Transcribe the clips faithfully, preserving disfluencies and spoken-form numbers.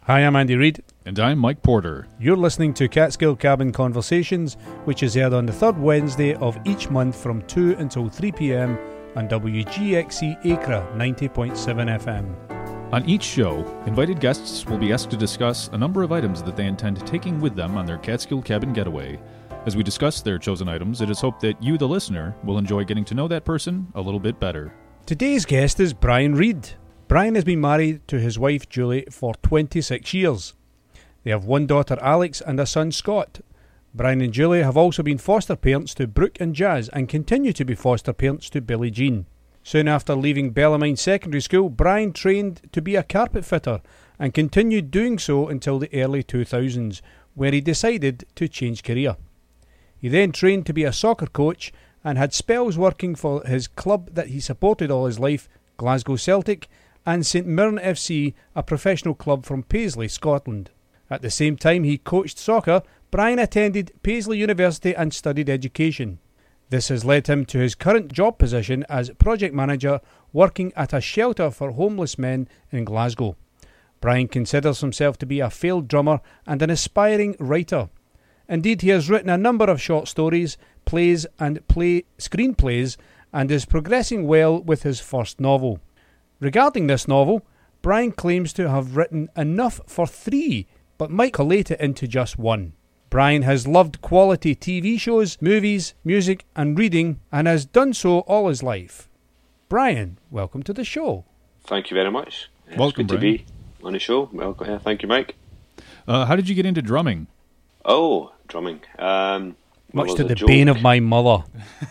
Hi, I'm Andy Reid. And I'm Mike Porter. You're listening to Catskill Cabin Conversations, which is aired on the third Wednesday of each month from two until three p.m. on W G X C Acra ninety point seven F M. On each show, invited guests will be asked to discuss a number of items that they intend taking with them on their Catskill Cabin getaway. As we discuss their chosen items, it is hoped that you, the listener, will enjoy getting to know that person a little bit better. Today's guest is Brian Reid. Brian has been married to his wife Julie for twenty-six years. They have one daughter Alex and a son Scott. Brian and Julie have also been foster parents to Brooke and Jazz and continue to be foster parents to Billie Jean. Soon after leaving Bellarmine Secondary School, Brian trained to be a carpet fitter and continued doing so until the early two thousands, where he decided to change career. He then trained to be a soccer coach and had spells working for his club that he supported all his life, Glasgow Celtic, and St Mirren F C, a professional club from Paisley, Scotland. At the same time he coached soccer, Brian attended Paisley University and studied education. This has led him to his current job position as project manager working at a shelter for homeless men in Glasgow. Brian considers himself to be a failed drummer and an aspiring writer. Indeed, he has written a number of short stories, plays and play screenplays and is progressing well with his first novel. Regarding this novel, Brian claims to have written enough for three, but might collate it into just one. Brian has loved quality T V shows, movies, music and reading, and has done so all his life. Brian, welcome to the show. Thank you very much. It's welcome, good Brian. to be on the show. Welcome. Yeah, thank you, Mike. Uh, how did you get into drumming? Oh, drumming. Um, Much well, to the joke. bane of my mother.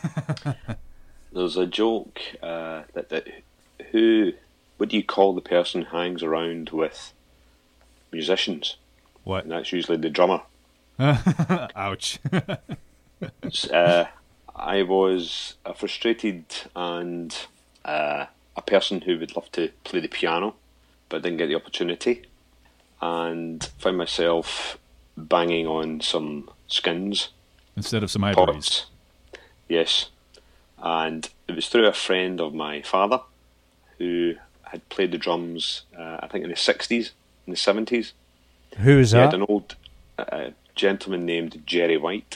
There's a joke uh, that, that who, what do you call the person who hangs around with musicians? What? And that's usually the drummer. Ouch. uh, I was a frustrated and uh, a person who would love to play the piano, but didn't get the opportunity, and found myself banging on some skins. Instead of some ivories. Pots. Yes. And it was through a friend of my father who had played the drums, uh, I think in the sixties, in the seventies. Who is He that? had an old uh, gentleman named Jerry White,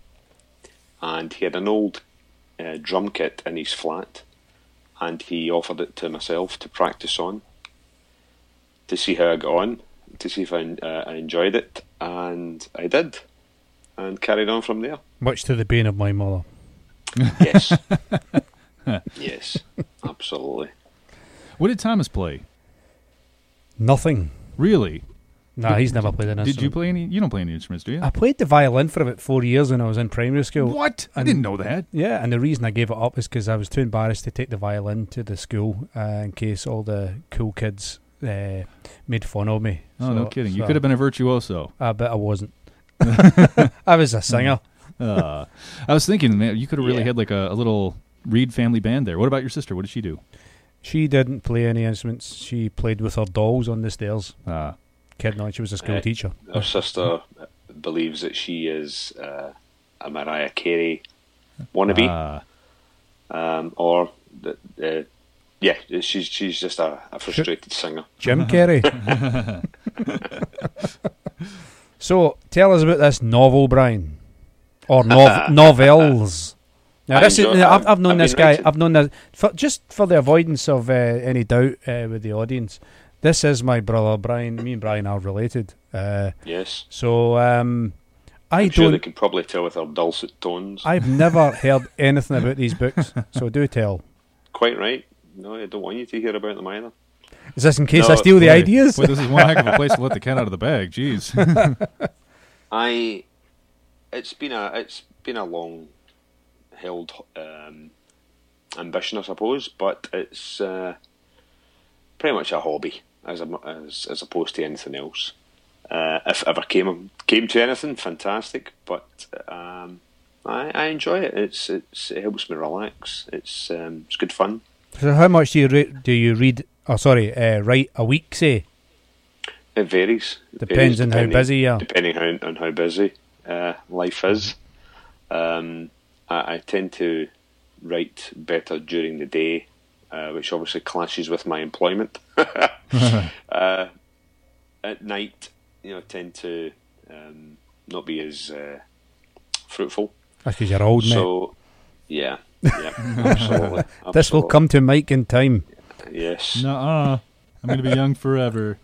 and he had an old uh, drum kit in his flat, and he offered it to myself to practice on, to see how I got on, to see if I, uh, I enjoyed it, and I did, and carried on from there. Much to the bane of my mother. Yes. Yes, absolutely. What did Thomas play? Nothing. Really? Nah, Did- he's never played an instrument. Did you play any? You don't play any instruments, do you? I played the violin for about four years when I was in primary school. What? I And- didn't know that. Yeah, and the reason I gave it up is because I was too embarrassed to take the violin to the school uh, in case all the cool kids uh, made fun of me. Oh, So- no kidding. You so- could have been a virtuoso. I bet I wasn't. I was a singer. Uh, I was thinking, man, you could have really Yeah. had like a, a little Reed family band there. What about your sister? What did she do? She didn't play any instruments. She played with her dolls on the stairs. Uh, Kidding on, she was a school Uh, teacher. Her sister believes that she is uh, a Mariah Carey wannabe, uh, um, or that, uh, yeah, she's she's just a, a frustrated singer. Jim Carrey. So, tell us about this novel, Brian. Or nov- novels. Now, I this is, enjoy- I've, I've known I've this been guy. writing- I've known this for, just for the avoidance of uh, any doubt uh, with the audience. This is my brother Brian. Me and Brian are related. Uh, Yes, so um, I I'm sure don't. they can probably tell with her dulcet tones. I've never heard anything about these books. So do tell. Quite right. No, I don't want you to hear about them either. Is this in case No, I steal the boy, ideas? boy, this is one heck of a place to let the cat out of the bag. Jeez. I, it's been a it's been a long held um, ambition, I suppose, but it's uh, pretty much a hobby as a, as as opposed to anything else. Uh, if ever came came to anything, fantastic. But um, I, I enjoy it. It's it's it helps me relax. It's um, it's good fun. So how much do you re- do you read? Oh, sorry, uh, write a week, say? It varies. It Depends varies on how depending- busy you are. Depending how, on how busy uh, life is. Um, I, I tend to write better during the day, uh, which obviously clashes with my employment. uh, at night, you know, tend to um, not be as uh, fruitful. That's because you're old, mate. So, yeah, yeah, absolutely, This will absolutely. come to Mike in time. Yes. Nuh-uh. I'm going to be young forever.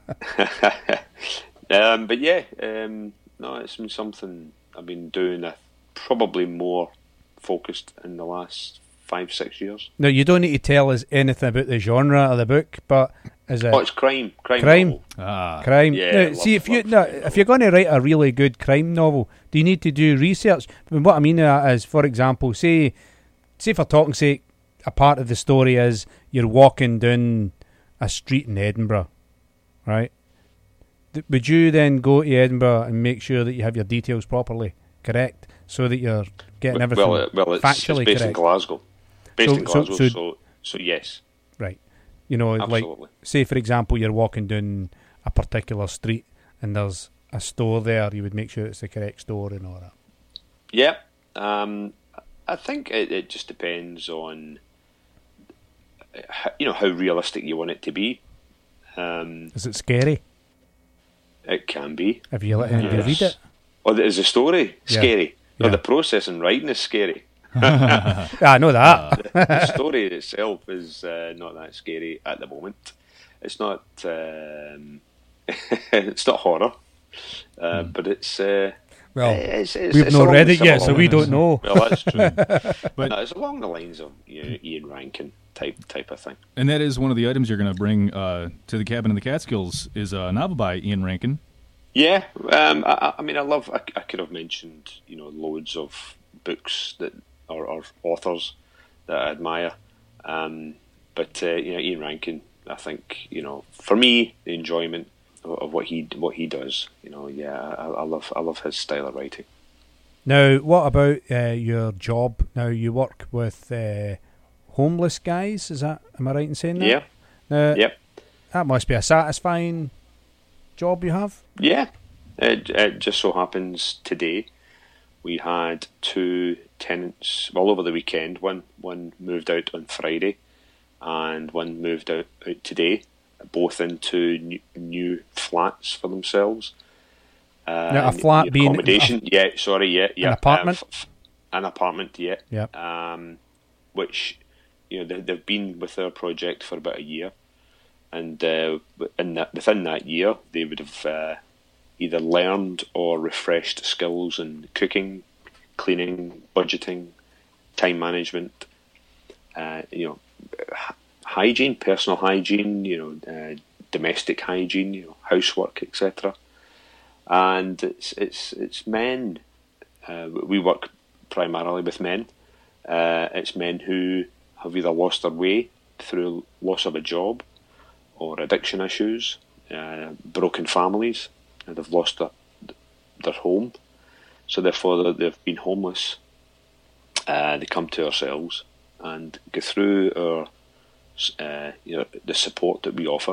um, but yeah, um, no, it's been something I've been doing uh, probably more focused in the last five, six years. Now, you don't need to tell us anything about the genre of the book, but is it Oh, it's crime, crime, Crime? novel. Ah. crime? Yeah, Now, love- see, if you love no, crime if you're going to write a really good crime novel, do you need to do research? I mean, what I mean uh, is, for example, say, say for talking sake, a part of the story is you're walking down a street in Edinburgh, right? Th- Would you then go to Edinburgh and make sure that you have your details properly correct, so that you're getting everything Well, uh, well, it's, it's factually based in correct? Glasgow. Based So- in so- Glasgow, so, so- so yes, Right. You know, like, absolutely. say for example, you're walking down a particular street and there's a store there, you would make sure it's the correct store and all that. Yeah, um, I think it, it just depends on, uh, you know, how realistic you want it to be. Um, Is it scary? it can be. Have you let anybody Yes. read it? Or is the story Yeah. scary? Yeah. Or the process in writing is scary. Yeah, I know that. The story itself is uh, not that scary at the moment. It's not. Um, it's not horror, uh, but it's. Uh, Well, it's, it's, we've it's not along read the it yet, so similar we lines. don't know. Well, that's true. But- but no, it's along the lines of, you know, Ian Rankin type type of thing. And that is one of the items you're going to bring uh, to the Cabin in the Catskills is a novel by Ian Rankin. Yeah, um, I, I mean, I love. I, I could have mentioned, you know, loads of books that or, or authors that I admire, um, but uh, you know, Ian Rankin. I think, you know, for me, the enjoyment of, of what he what he does. You know, yeah, I, I love I love his style of writing. Now, what about uh, your job? Now, you work with uh, homeless guys, is that, am I right in saying that? Yeah, Now, yep, that must be a satisfying job you have. yeah. It, it just so happens today we had two tenants. Well, over the weekend, one one moved out on Friday, and one moved out, out today, both into new, new flats for themselves. Uh, Now, a flat being- accommodation. yeah, sorry, yeah, yeah. An apartment? Uh, f- f- an apartment, yeah. Yep. Um, which, you know, they, they've been with their project for about a year, and uh, in that, within that year, they would have uh, either learned or refreshed skills in cooking, cleaning, budgeting, time management, uh, you know, h- hygiene, personal hygiene, you know, uh, domestic hygiene, you know, housework, et cetera. And it's it's it's men. Uh, we work primarily with men. Uh, it's men who have either lost their way through loss of a job, or addiction issues, uh, broken families, and they've lost their their home. So therefore, they've been homeless. Uh, they come to ourselves and go through our, uh, you know, the support that we offer,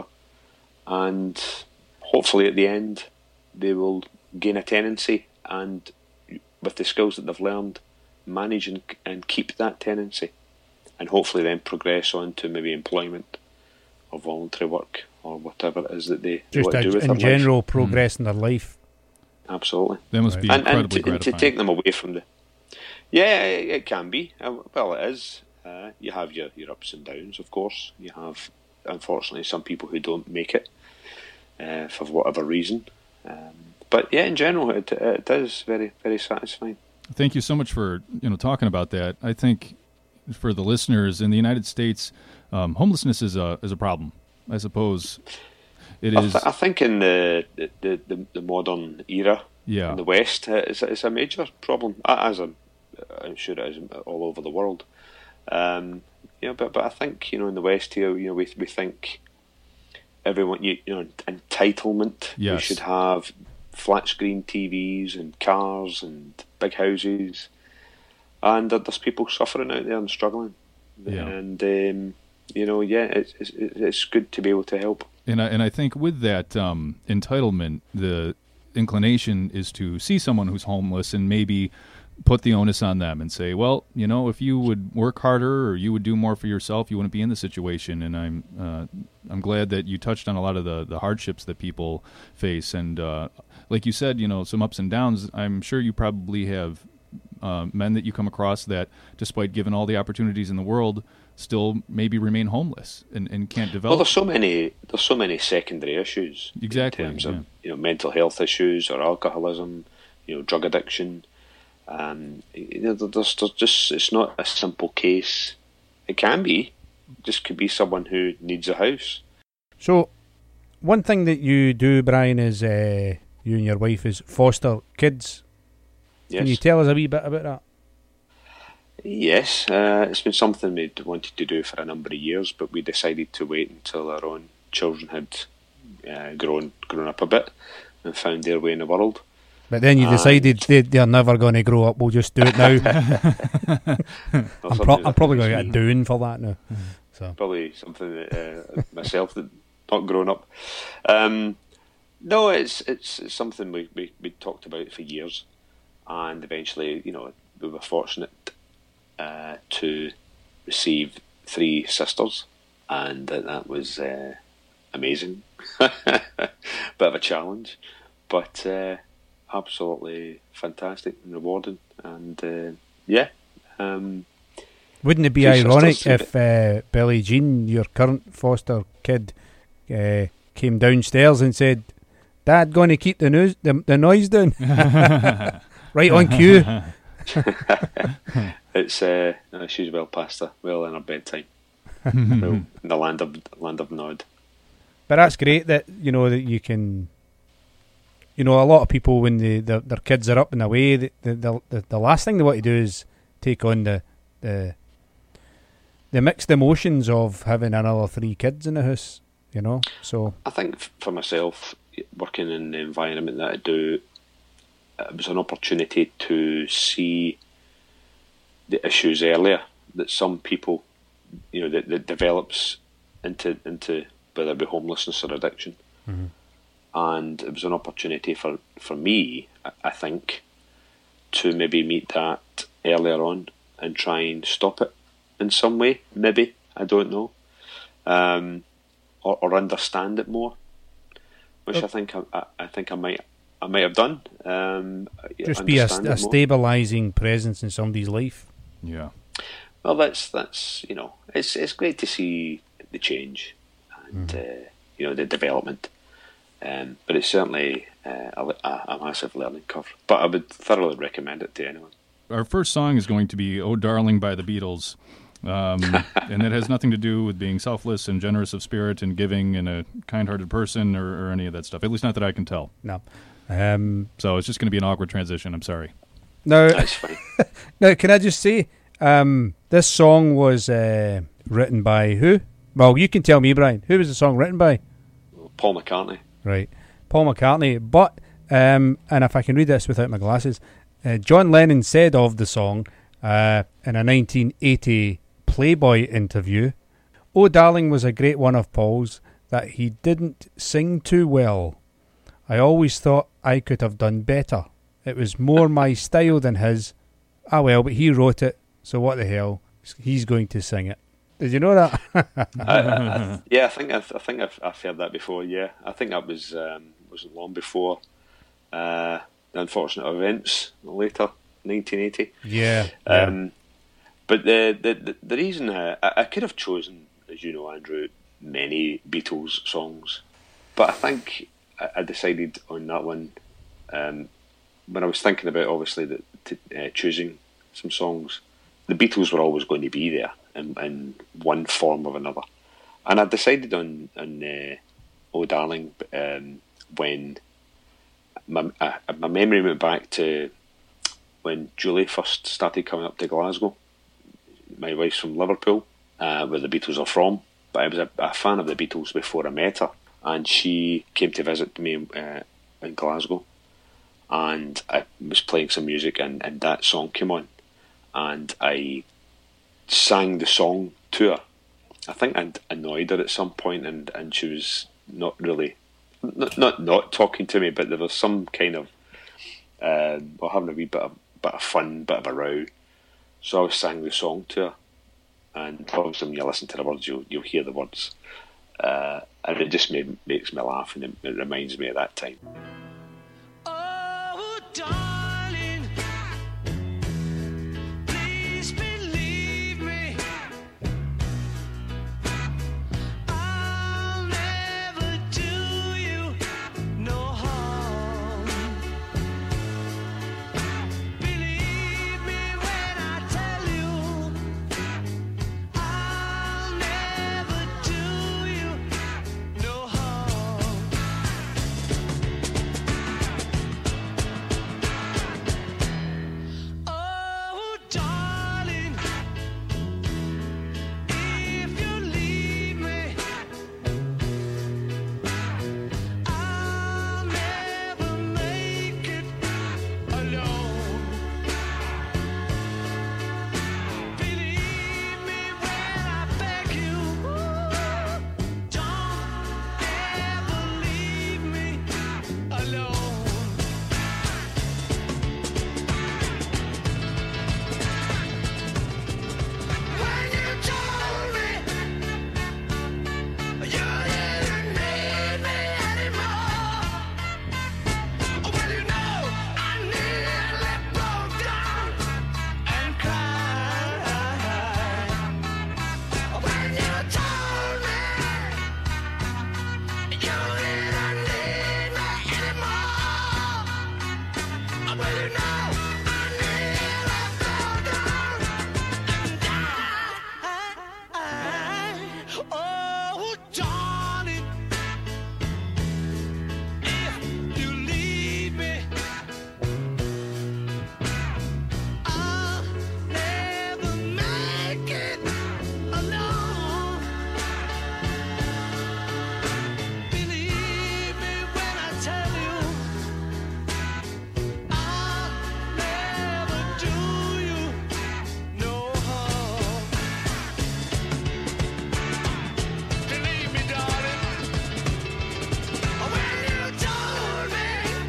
and hopefully at the end they will gain a tenancy, and with the skills that they've learned, manage and, and keep that tenancy, and hopefully then progress on to maybe employment or voluntary work or whatever it is that they, they Just want to a, do with in their general, life. progress in their life. Absolutely. That must Right. be And, and incredibly to, and to gratifying. take them away from the... Yeah, it, it can be. Uh, well, it is. Uh, you have your, your ups and downs, of course. You have, unfortunately, some people who don't make it uh, for whatever reason. Um, but yeah, in general, it, it is very, very satisfying. Thank you so much for you know talking about that. I think for the listeners in the United States, um, homelessness is a is a problem. I suppose it I, is. th- I think in the the, the, the modern era Yeah. in the West, uh, it's, a- it's a major problem, uh, as I'm, I'm sure it is all over the world. Um, you know, but but I think, you know, in the West here, you know, we we think everyone, you, you know, entitlement. We Yes. should have flat screen T Vs and cars and big houses, and there- there's people suffering out there and struggling. Yeah. And um, you know, yeah, it's, it's it's good to be able to help. And I, and I think with that um, entitlement, the inclination is to see someone who's homeless and maybe put the onus on them and say, well, you know, if you would work harder or you would do more for yourself, you wouldn't be in the situation. And I'm uh, I'm glad that you touched on a lot of the, the hardships that people face. And uh, like you said, you know, some ups and downs. I'm sure you probably have uh, men that you come across that, despite given all the opportunities in the world, still maybe remain homeless and, and can't develop. Well, there's so many there's so many secondary issues. Exactly. In terms yeah. of, you know, mental health issues or alcoholism, you know, drug addiction. Um, you know, there's, there's just it's not a simple case. It can be, just could be someone who needs a house. So, one thing that you do, Brian, is uh, you and your wife is foster kids. Yes. Can you tell us a wee bit about that? Yes, uh, it's been something we'd wanted to do for a number of years, but we decided to wait until our own children had uh, grown grown up a bit and found their way in the world. But then you decided they, they're never going to grow up, we'll just do it now. I'm, pro- I'm probably going to get a doing for that now. Mm-hmm. So. Probably something that uh, myself that not grown up. Um, no, it's, it's it's something we, we, we talked about for years, and eventually, you know, we were fortunate uh, to receive three sisters, and uh, that was uh, amazing. Bit of a challenge, but... Uh, absolutely fantastic and rewarding, and uh, yeah. Um, Wouldn't it be ironic if uh, Billie Jean, your current foster kid, uh, came downstairs and said, "Dad, going to keep the news, the, the noise down"? Right on cue. It's uh, no, she's well past her, well in her bedtime, well, in the land of land of Nod. But that's great that you know that you can. You know, a lot of people, when they, their, their kids are up and away, the, the the the last thing they want to do is take on the the the mixed emotions of having another three kids in the house. You know, so I think for myself, working in the environment that I do, it was an opportunity to see the issues earlier that some people, you know, that, that develops into into whether it be homelessness or addiction. Mm-hmm. And it was an opportunity for, for me, I think, to maybe meet that earlier on and try and stop it in some way, maybe, I don't know, um, or, or understand it more, which oh. I think I, I think I might I might have done. Um, Just be a, a stabilising presence in somebody's life. Yeah. Well, that's that's you know, it's it's great to see the change and mm. uh, you know, the development. Um, but it's certainly uh, a, a massive learning curve. But I would thoroughly recommend it to anyone. Our first song is going to be "Oh Darling" by the Beatles. Um, and it has nothing to do with being selfless and generous of spirit and giving and a kind-hearted person or, or any of that stuff. At least not that I can tell. No. Um, so it's just going to be an awkward transition. I'm sorry. No, That's fine. Now, can I just say, um, this song was uh, written by who? Well, you can tell me, Brian. Who was the song written by? Paul McCartney. Right, Paul McCartney. But, um, and if I can read this without my glasses, uh, John Lennon said of the song uh, in a nineteen eighty Playboy interview, "Oh Darling" was a great one of Paul's that he didn't sing too well. I always thought I could have done better. It was more my style than his. Ah well, but he wrote it, so what the hell? He's going to sing it. Did you know that? I, I, yeah, I think I've, I think I've, I've heard that before. Yeah, I think that was um, wasn't long before uh, the unfortunate events later, nineteen eighty. Yeah. Um, yeah. But the the the, the reason uh, I, I could have chosen, as you know, Andrew, many Beatles songs, but I think I, I decided on that one um, when I was thinking about obviously that to, uh, choosing some songs. The Beatles were always going to be there in, in one form or another, and I decided on on uh, "Oh Darling" um, when my uh, my memory went back to when Julie first started coming up to Glasgow. My wife's from Liverpool, uh, where the Beatles are from, but I was a, a fan of the Beatles before I met her, and she came to visit me uh, in Glasgow, and I was playing some music, and, and that song came on. And I sang the song to her. I think I'd annoyed her at some point, and, and she was not really, not, not not talking to me, but there was some kind of, uh, well, having a wee bit of bit of fun, bit of a row. So I was singing the song to her, and obviously when you listen to the words, you'll you'll hear the words, uh, and it just made, makes me laugh, and it, it reminds me of that time. Oh, darling, please believe me. I'll never do you no harm. Believe me when I tell you, I'll never do you no harm. Oh, darling, if you leave me, I'll never make it alone. Believe me when I beg you, don't ever leave me alone. When you told me you didn't need me anymore, well, you know, I nearly broke down and cried. When you told me you didn't need me anymore, well, you know, I nearly broke down and died. Oh, darling, if you leave me, I'll never make it alone. Believe me when I tell you, I'll never do you no harm. Believe me, darling, when you told me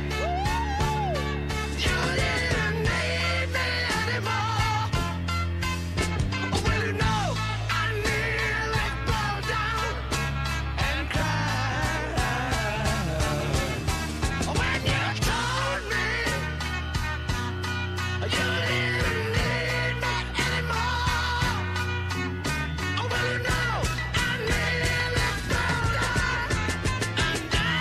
you didn't need me anymore, well, you know, I nearly broke down and cried. When you told me you didn't need me anymore, well, you know, I nearly broke down and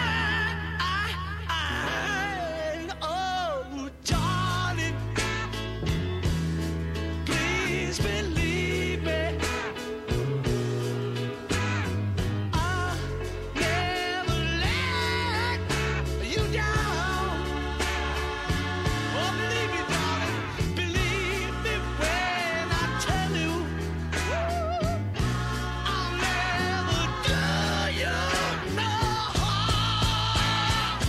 died. Oh, darling, please believe me, I'll never let you down. Oh, believe me, darling, believe me when I tell you, I'll never do you no harm.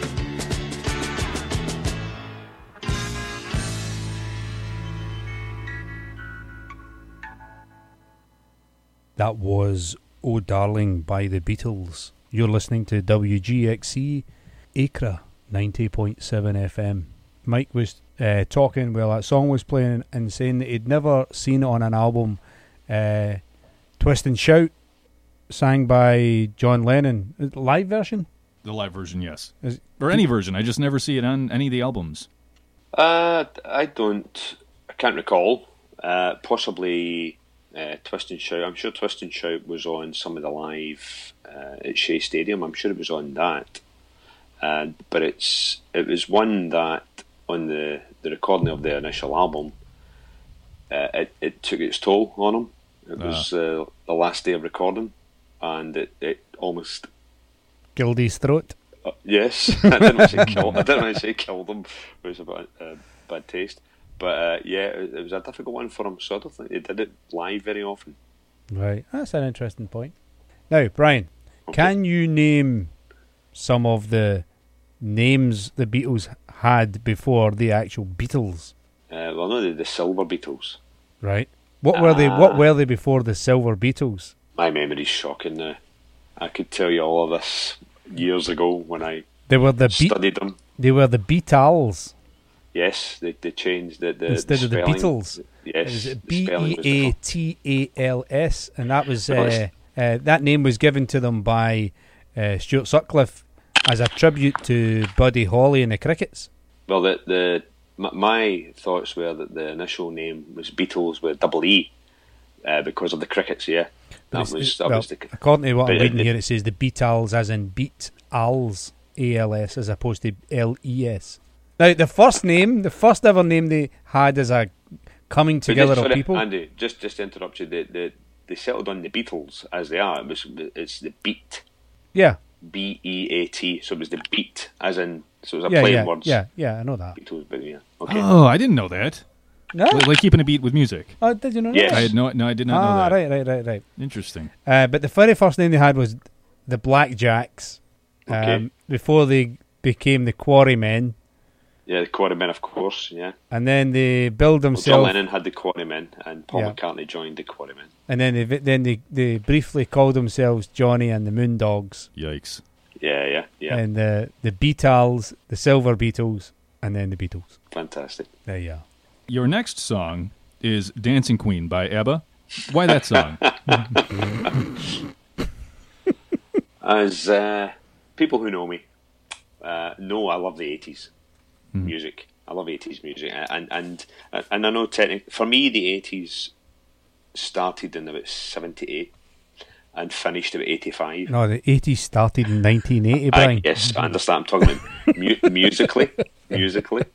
That was Oh Darling by the Beatles. You're listening to W G X C Acra ninety point seven F M. Mike was uh, talking while that song was playing and saying that he'd never seen it on an album, uh, Twist and Shout, sang by John Lennon. Live version? The live version, yes. Is- Or any version. I just never see it on any of the albums. Uh, I don't. I can't recall. Uh, possibly uh, Twist and Shout. I'm sure Twist and Shout was on some of the live uh, at Shea Stadium. I'm sure it was on that. Uh, but it's it was one that on the, the recording of the initial album, uh, it it took its toll on him. It Ah. was uh, the last day of recording, and it, it almost Gildy's throat. Uh, yes, I didn't want to say kill. I didn't want to say killed him. It was a bit uh, bad taste, but uh, yeah, it, it was a difficult one for him. So I don't think he did it live very often. Right, that's an interesting point. Now, Brian, Okay. can you name some of the names the Beatles had before the actual Beatles? Uh, well, no, the, the Silver Beatles. Right. What were they? Ah. What were they before the Silver Beatles? My memory's shocking now. I could tell you all of this years ago when I They were the Be- studied them. They were the Beatles. Yes, they they changed the the Instead the of the spelling. Beatles. Yes, It was the B spelling E was A different. T A L S, and that was Oh, uh, it's- uh, that name was given to them by uh, Stuart Sutcliffe as a tribute to Buddy Holly and the Crickets. Well, the the my, my thoughts were that the initial name was Beatles with double E uh, because of the Crickets. Yeah, But that it's- was it- that well, was the. according to what I'm but reading it- here, it says the Beatles as in Beat Als A L S as opposed to L E S. Now, the first name, the first ever name they had as a coming But together just- of sorry, people. Andy, just just to interrupt you. The, the they settled on the Beatles as they are. It was it's the Beat. Yeah, B E A T. So it was the beat, as in, so it was a yeah, play yeah, on words. yeah, yeah. I know that. Beatles, but yeah. Okay. Oh, I didn't know that. No, Like, like keeping a beat with music. oh, did you know Yes. that? I had no, no, I did not know Ah, that. right, right, right, right. Interesting. Uh, but the very first name they had was the Blackjacks. Um, Okay. Before they became the Quarrymen, Yeah, the Quarrymen, of course. Yeah. and then they build Well, John themselves. Lennon had the Quarrymen, and Paul Yeah. McCartney joined the Quarrymen. And then they then they, they briefly called themselves Johnny and the Moondogs, Yikes. Yeah, yeah, yeah. and the the Beatles, the Silver Beatles, and then the Beatles. Fantastic. There you are. Your next song is Dancing Queen by ABBA. Why that song? As uh, people who know me uh, know, I love the eighties music. I love eighties music, and and and I know technically for me the eighties started in about seventy-eight and finished about eighty-five. No, the eighties started in nineteen eighty, I, Brian. yes, I understand. I'm talking about mu- musically, musically.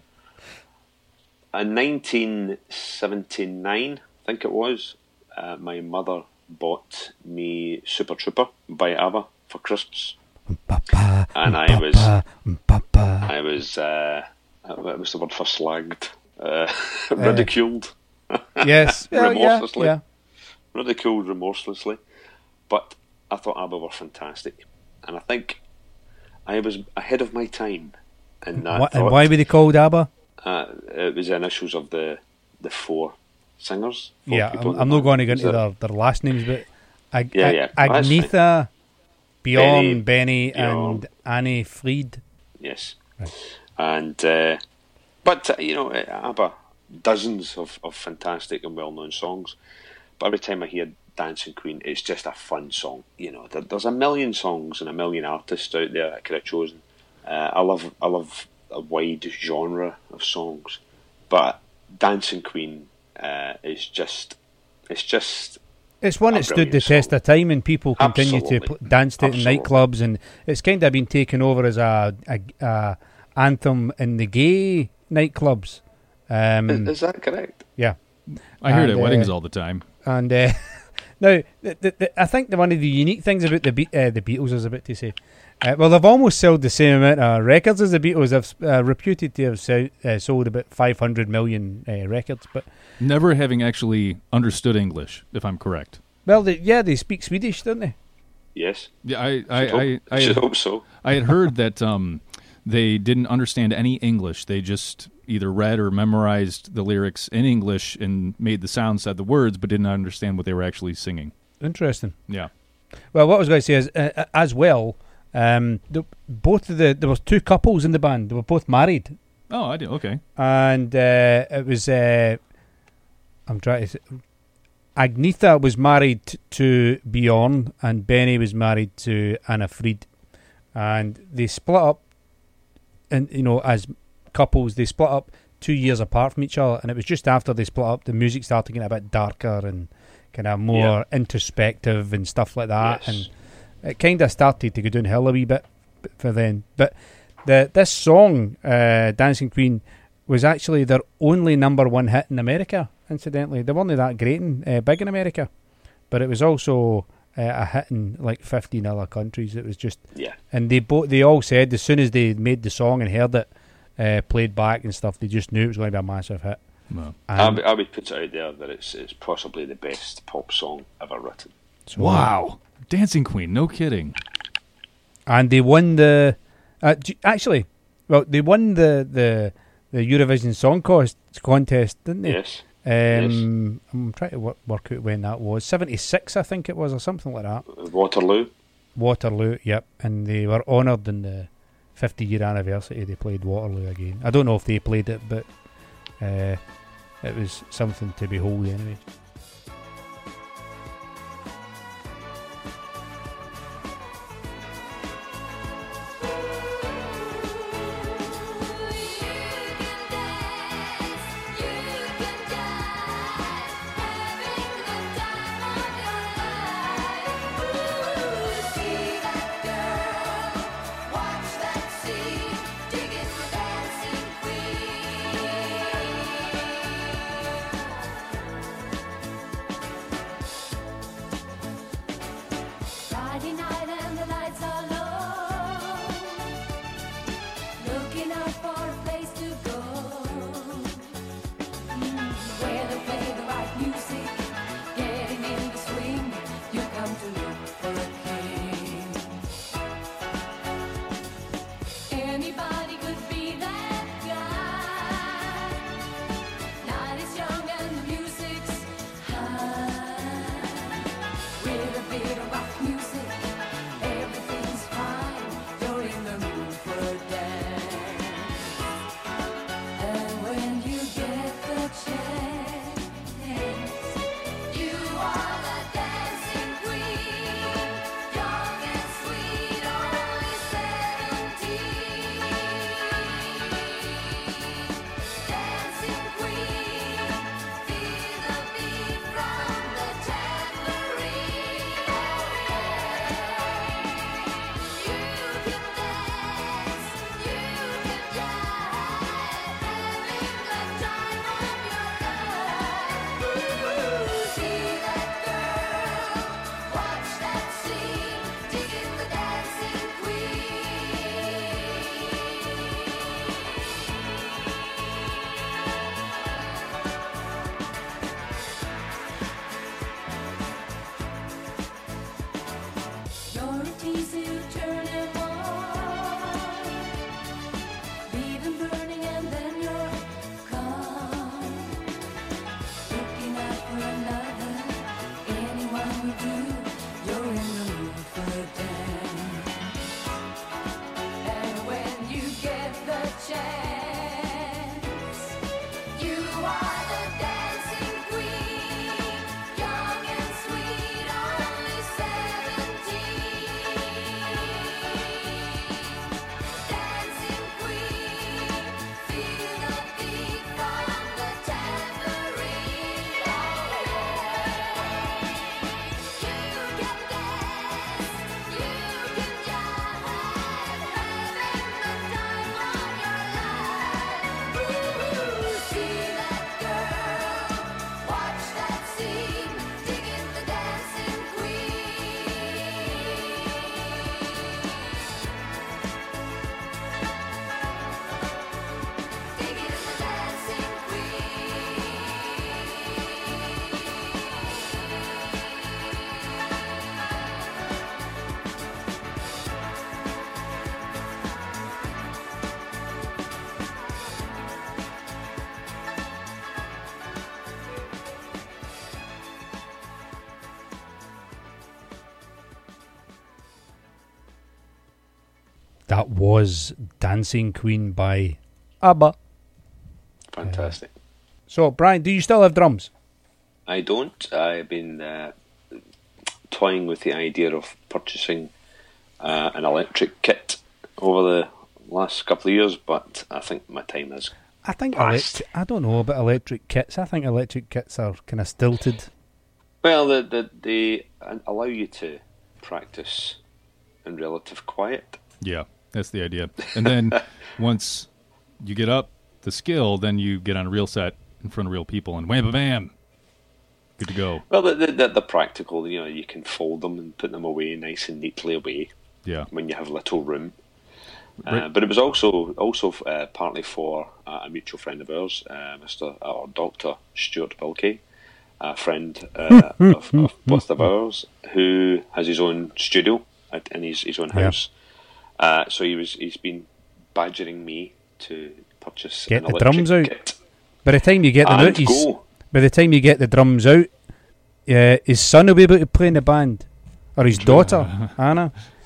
In nineteen seventy-nine, I think it was, uh, my mother bought me Super Trooper by ABBA for Christmas, Papa, and I was, Papa, Papa. I was, uh, what was the word for slagged? Uh, ridiculed, Yes, yeah, yeah, remorselessly. yeah. ridiculed remorselessly. But I thought ABBA were fantastic, and I think I was ahead of my time in that. What, and thought. why were they called ABBA? Uh, it was the initials of the the four singers. Four Yeah, people I'm, in I'm the not going to band. go into Was their, their last names, but Ag- Yeah, Ag- yeah. Well, that's Agnetha, Bjorn, Benny, Benny, Bjorn. and Annie Fried. it? Yes, and uh, but uh, you know, uh, ABBA, dozens of, of fantastic and well known songs. But every time I hear Dancing Queen, it's just a fun song. You know, there, there's a million songs and a million artists out there I could have chosen. Uh, I love I love a wide genre of songs, but Dancing Queen uh, is just it's just It's one A that stood the brilliant test song. of time, and people continue to Absolutely. pl- dance to it in Absolutely. nightclubs, and it's kind of been taken over as a, a, a anthem in the gay nightclubs. Um, is, is that correct? yeah, I hear it And, at weddings uh, all the time. and uh, now the, the, the, I think the one of the unique things about the Be- uh, the Beatles, I was about to say, uh, well, they've almost sold the same amount of records as the Beatles. They've uh, reputed to have sell, uh, sold about five hundred million uh, records, but Never having actually understood English, if I'm correct. well, they, yeah, they speak Swedish, don't they? Yes. Yeah, I, Should I, hope, I, I, should had, hope so. I had heard that um, they didn't understand any English. They just either read or memorized the lyrics in English and made the sound, said the words, but didn't understand what they were actually singing. Interesting. Yeah. Well, what I was going to say is, uh, as well, um, the, both of the there was two couples in the band. They were both married, Oh, I do. Okay. and uh, it was. Uh, I'm trying to. Say, Agnetha was married t- to Bjorn, and Benny was married to Anna Fried, and they split up. And you know, as couples, they split up two years apart from each other, and it was just after they split up, the music started getting a bit darker and kind of more introspective and stuff like that, Yes. and it kind of started to go downhill a wee bit for then. But the this song, uh, "Dancing Queen," was actually their only number one hit in America. Incidentally, they weren't that great in uh, big in America, but it was also uh, a hit in like fifteen other countries. It was just, Yeah. and they both they all said as soon as they made the song and heard it uh, played back and stuff, they just knew it was going to be a massive hit. Well, I And would, I would put it out there that it's it's possibly the best pop song ever written. so- wow. Dancing Queen. No kidding. and they won the uh, d- actually, well, they won the the the Eurovision Song Contest, contest didn't they? Yes. Um, I'm trying to work, work out when that was. seventy-six, I think it was, or something like that. Waterloo. Waterloo, yep. And they were honoured in the fifty year anniversary they played Waterloo again. I don't know if they played it, but uh, it was something to behold anyway. Friday night and the lights are low, looking out for a place to go, mm, where they play the right music, getting in the swing. You come to look for a king. Anybody could be that guy. Night is young and the music's high. With a bit of rock music, everything's fine. You're in the mood for a dance. And when you get the chance, you are the dancing queen. Young and sweet, only seventeen. Dancing queen, feel the beat from the tambourine. You can dance, you can jive, having the time of your life. See that girl, watch that scene, digging the dancing queen. You're a teaser, you turn him on, leave him burning and then you're gone. Looking out for another, anyone will do. You're in the mood for a dance. And when you get the chance, you are the dancing queen. Young and sweet, only seventeen. Dancing queen, feel the beat from the tambourine. You can dance, you can jive, having the time of your life. See that girl, watch that scene, digging the dancing queen. Digging the dancing That was Dancing Queen by ABBA. Fantastic. So, Brian, do you still have drums? I don't. I've been uh, toying with the idea of purchasing uh, an electric kit over the last couple of years, but I think my time is. I think Past. elect- I don't know about electric kits. I think electric kits are kind of stilted. Well, the, the, they allow you to practice in relative quiet. Yeah, that's the idea. And then once you get up the skill, then you get on a real set in front of real people and wham, bam, good to go. Well, the, the, the, the practical, you know, you can fold them and put them away nice and neatly away Yeah. when you have little room. Uh, Right. but it was also also uh, partly for uh, a mutual friend of ours, uh, Mister or Doctor Stuart Bilkey, a friend uh, of, of both of ours, who has his own studio at, in his, his own Yeah. house. Uh, so he was he's been badgering me to purchase Get an the electric drums out. kit. By the time you get them And out, he's, go. by the time you get the drums out, uh, his son will be able to play in the band, or his daughter Anna.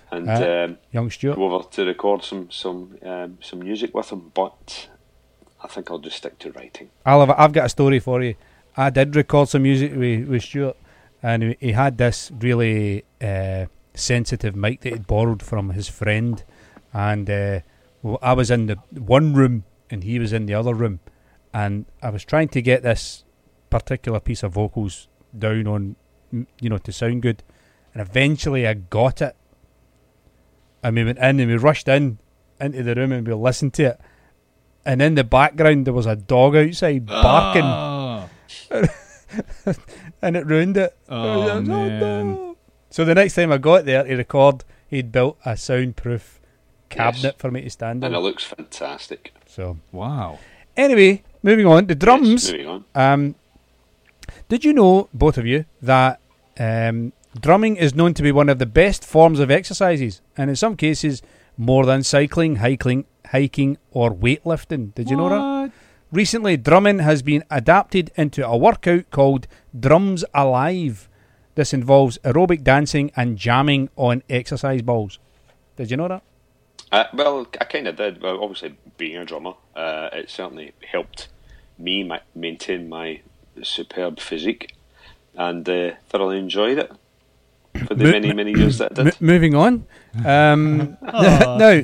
and Uh, um, Young Stuart. go over to record some some um, some music with him. But I think I'll just stick to writing. I'll have, I've got a story for you. I did record some music with, with Stuart, and he, he had this really uh, sensitive mic that he'd borrowed from his friend, and uh, well, I was in the one room and he was in the other room, and I was trying to get this particular piece of vocals down on, m- you know, to sound good, and eventually I got it, and we went in and we rushed in into the room and we listened to it. And in the background, there was a dog outside barking, Oh, and it ruined it. Oh, I was like, man. no. So the next time I got there to record, he'd built a soundproof cabinet Yes. for me to stand And in. it looks fantastic. So wow. anyway, moving on. The Yes, drums. moving on. Um, did you know, both of you, that um, drumming is known to be one of the best forms of exercises, and in some cases more than cycling, hiking, hiking, or weightlifting? Did you know that? What? Recently, drumming has been adapted into a workout called Drums Alive. This involves aerobic dancing and jamming on exercise balls. Did you know that? Uh, well, I kind of did. Well, obviously, being a drummer, uh, it certainly helped me ma- maintain my superb physique, and uh, thoroughly enjoyed it for the Mo- many, many years that I did. M- moving on. Um, now,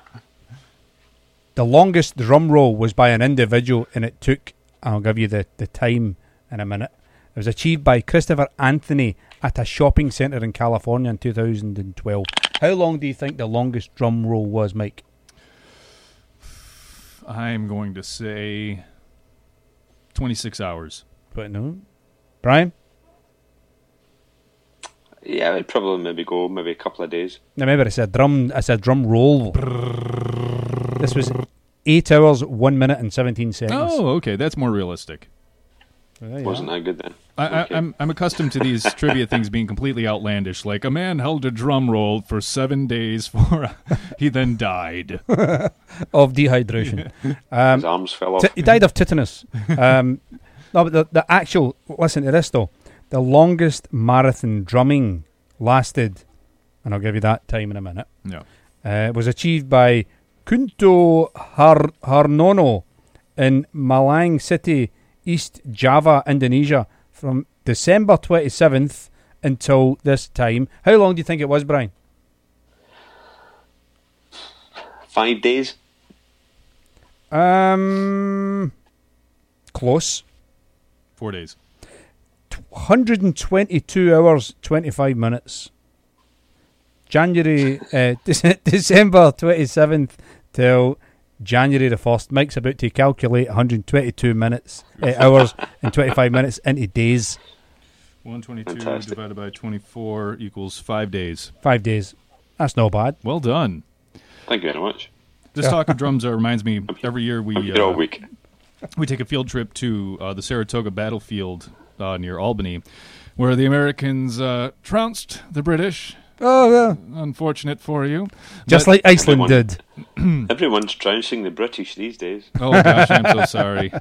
the longest drum roll was by an individual, and it took, I'll give you the, the time in a minute. It was achieved by Christopher Anthony at a shopping centre in California in two thousand twelve. How long do you think the longest drum roll was, Mike? I'm going to say twenty-six hours. But no. Brian? Yeah, I'd probably maybe go maybe a couple of days. Now remember, it's a drum, it's a drum roll. This was eight hours, one minute and seventeen seconds. Oh, okay. That's more realistic. Well, there you Wasn't are. that good then? I, Okay. I, I'm I'm accustomed to these trivia things being completely outlandish. Like a man held a drum roll for seven days for he then died. Of dehydration. Um, His arms fell off. T- he died of tetanus. Um, no, but the, the actual, listen to this though. The longest marathon drumming lasted, and I'll give you that time in a minute, No. uh, was achieved by Kunto Har- Harnono in Malang City, East Java, Indonesia, from December twenty-seventh until this time. How long do you think it was, Brian? Five days. Um, close. Four days. one hundred twenty-two hours, twenty-five minutes. January, uh, Dece- December twenty-seventh till January the first. Mike's about to calculate one hundred twenty-two minutes, uh, hours and twenty-five minutes into days. one hundred twenty-two Fantastic. divided by twenty-four equals five days. Five days. That's not bad. Well done. Thank you very much. This talk of drums uh, reminds me. Every year we I'm here all uh, week. we take a field trip to uh, the Saratoga battlefield uh, near Albany, where the Americans uh, trounced the British. Oh, yeah. Unfortunate for you. Just But- like Iceland Everyone- did. Everyone's trouncing the British these days. Oh gosh, I'm so sorry.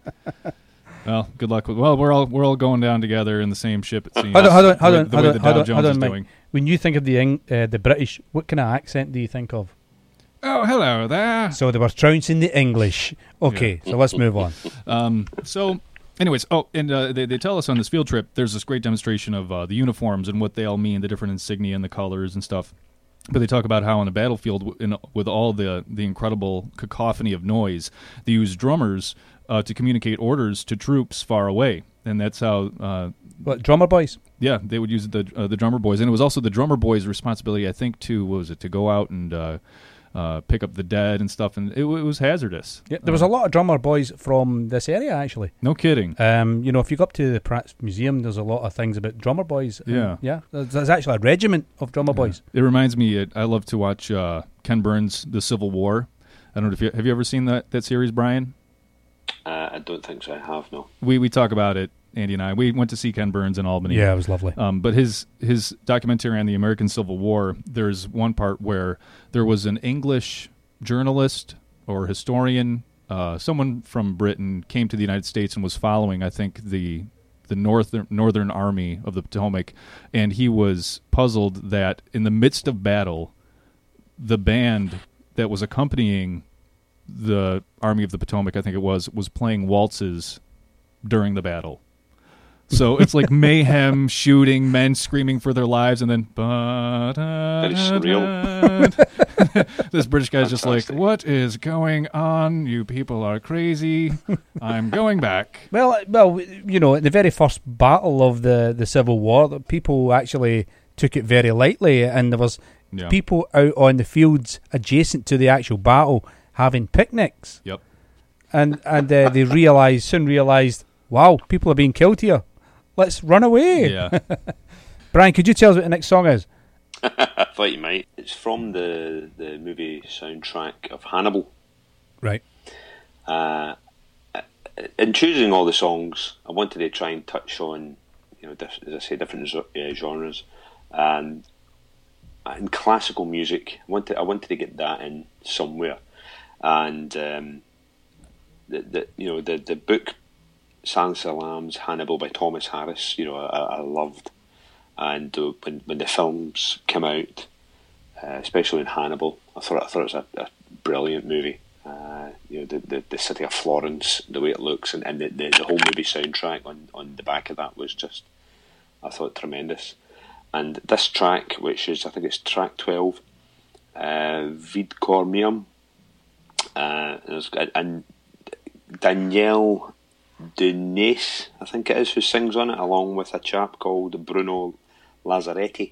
Well, good luck with. Well, we're all we're all going down together in the same ship. It seems. Hold on, hold on, hold The- on, the hold way on, the hold Dow on, Jones hold is on, Mike. doing. When you think of the Eng- uh, the British, what kind of accent do you think of? Oh, hello there. So they were trouncing the English. Okay, so let's move on. Um, so, anyways, oh, and uh, they, they tell us on this field trip, there's this great demonstration of uh, the uniforms and what they all mean, the different insignia and the colors and stuff. But they talk about how on the battlefield, w- in, with all the, the incredible cacophony of noise, they use drummers uh, to communicate orders to troops far away. And that's how, uh, What, drummer boys? yeah, they would use the uh, the drummer boys. And it was also the drummer boys' responsibility, I think, to, what was it, to go out and uh, uh, pick up the dead and stuff. And it, w- it was hazardous. Yeah, there was a lot of drummer boys from this area, actually. No kidding. Um, you know, if you go up to the Pratt's Museum, there's a lot of things about drummer boys. And, Yeah. yeah. There's, there's actually a regiment of drummer boys. It reminds me, it, I love to watch uh, Ken Burns' The Civil War. I don't know if you have you ever seen that, that series, Brian? Uh, I don't think so. I have no. We we talk about it, Andy and I. We went to see Ken Burns in Albany. Yeah, it was lovely. Um, but his his documentary on the American Civil War, there's one part where there was an English journalist or historian, uh, someone from Britain came to the United States and was following, I think, the the northern Northern Army of the Potomac, and he was puzzled that in the midst of battle, the band that was accompanying the Army of the Potomac, I think it was, was playing waltzes during the battle. So it's like mayhem, shooting, men screaming for their lives, and then Very this British guy's just like, Fantastic. "What is going on? You people are crazy. I'm going back." Well, well, you know, in the very first battle of the, the Civil War, the people actually took it very lightly, and there was Yeah. people out on the fields adjacent to the actual battle having picnics, Yep. and and uh, they realized soon realized, wow, people are being killed here. Let's run away. Yeah. Brian, could you tell us what the next song is? I thought you might. It's from the, the movie soundtrack of Hannibal. Right. Uh, in choosing all the songs, I wanted to try and touch on, you know, diff- as I say, different zo- uh, genres. And in classical music, I wanted I wanted to get that in somewhere. And um, the, the you know the the book Silence of the Lambs, Hannibal by Thomas Harris, you know, I, I loved. And uh, when when the films came out, uh, especially in Hannibal, I thought I thought it was a, a brilliant movie. Uh, you know, the, the the city of Florence, the way it looks, and, and the, the the whole movie soundtrack on, on the back of that was just, I thought, tremendous. And this track, which is, I think it's track twelve, uh, Vid Cor Meum, uh, and, it's- and Danielle Denice, I think it is, who sings on it, along with a chap called Bruno Lazzaretti.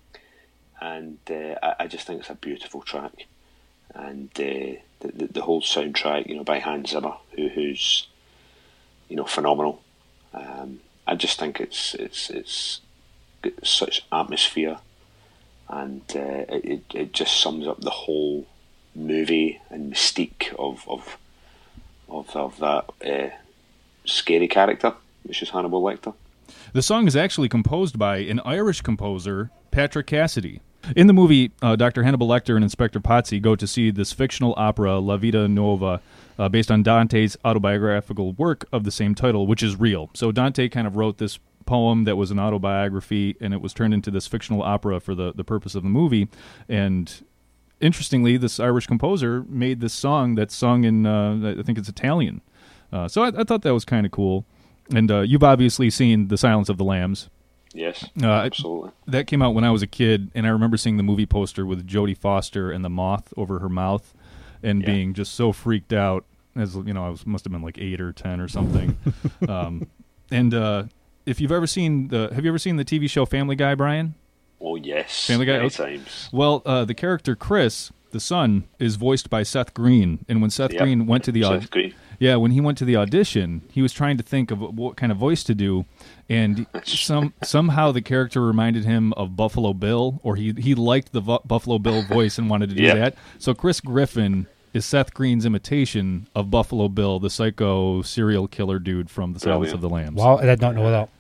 And uh, I, I just think it's a beautiful track. And uh, the, the the whole soundtrack, you know, by Hans Zimmer, who, who's, you know, phenomenal. Um, I just think it's it's it's got such atmosphere, and uh, it, it it just sums up the whole movie and mystique of of of, of that uh, scary character, which is Hannibal Lecter. The song is actually composed by an Irish composer, Patrick Cassidy. In the movie, uh, Doctor Hannibal Lecter and Inspector Pazzi go to see this fictional opera, La Vita Nuova, uh, based on Dante's autobiographical work of the same title, which is real. So Dante kind of wrote this poem that was an autobiography, and it was turned into this fictional opera for the, the purpose of the movie. And interestingly, this Irish composer made this song that's sung in, uh, I think it's Italian. Uh, so I, I thought that was kind of cool. And uh, you've obviously seen The Silence of the Lambs. Yes, Uh, absolutely. That came out when I was a kid, and I remember seeing the movie poster with Jodie Foster and the moth over her mouth, and Yeah. being just so freaked out. As you know, I was must have been like eight or ten or something. um, and uh, if you've ever seen the, have you ever seen the T V show Family Guy, Brian? Oh yes, Family Guy? many Okay. times. Well, uh, the character Chris, the son, is voiced by Seth Green, and when Seth Yep. Green went to the Seth aud- Green. yeah, when he went to the audition, he was trying to think of what kind of voice to do, and some somehow the character reminded him of Buffalo Bill, or he he liked the Bu- Buffalo Bill voice and wanted to do Yeah. that. So Chris Griffin is Seth Green's imitation of Buffalo Bill, the psycho serial killer dude from The Silence Brilliant. of the Lambs. Wow, I did not know that.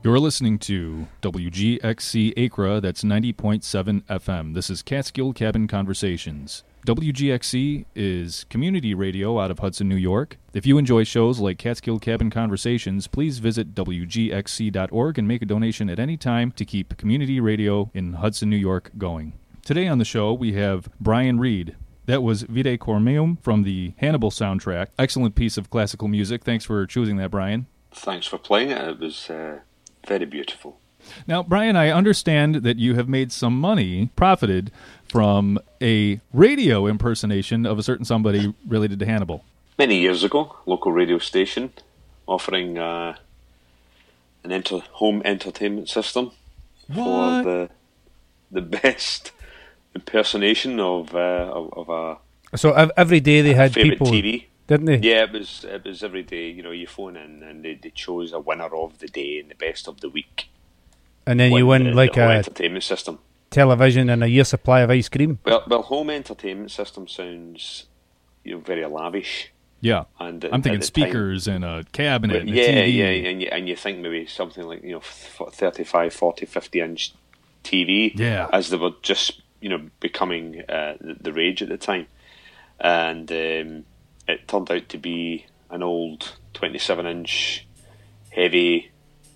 You're listening to W G X C Acra, that's ninety point seven F M. This is Catskill Cabin Conversations. W G X C is community radio out of Hudson, New York. If you enjoy shows like Catskill Cabin Conversations, please visit W G X C dot org and make a donation at any time to keep community radio in Hudson, New York going. Today on the show, we have Brian Reed. That was Vide Cormeum from the Hannibal soundtrack. Excellent piece of classical music. Thanks for choosing that, Brian. Thanks for playing it. It was uh, very beautiful. Now, Brian, I understand that you have made some money, profited from a radio impersonation of a certain somebody related to Hannibal. Many years ago, local radio station offering uh, an enter- home entertainment system What? for the the best impersonation of uh, of, of a So ev- every day they had favourite people, T V. didn't they? Yeah, it was it was every day. You know, you phone in and they, they chose a winner of the day and the best of the week. And then you Win win the, like the home a entertainment system. television and a year's supply of ice cream. Well, well, home entertainment system sounds, you know, very lavish. Yeah. And I'm thinking at the time- speakers and a cabinet and a yeah, T V. yeah, and you, and you think maybe something like, you know, thirty-five, forty, fifty inch T V, Yeah. as they were just, you know, becoming uh, the, the rage at the time. And um, it turned out to be an old twenty-seven inch heavy,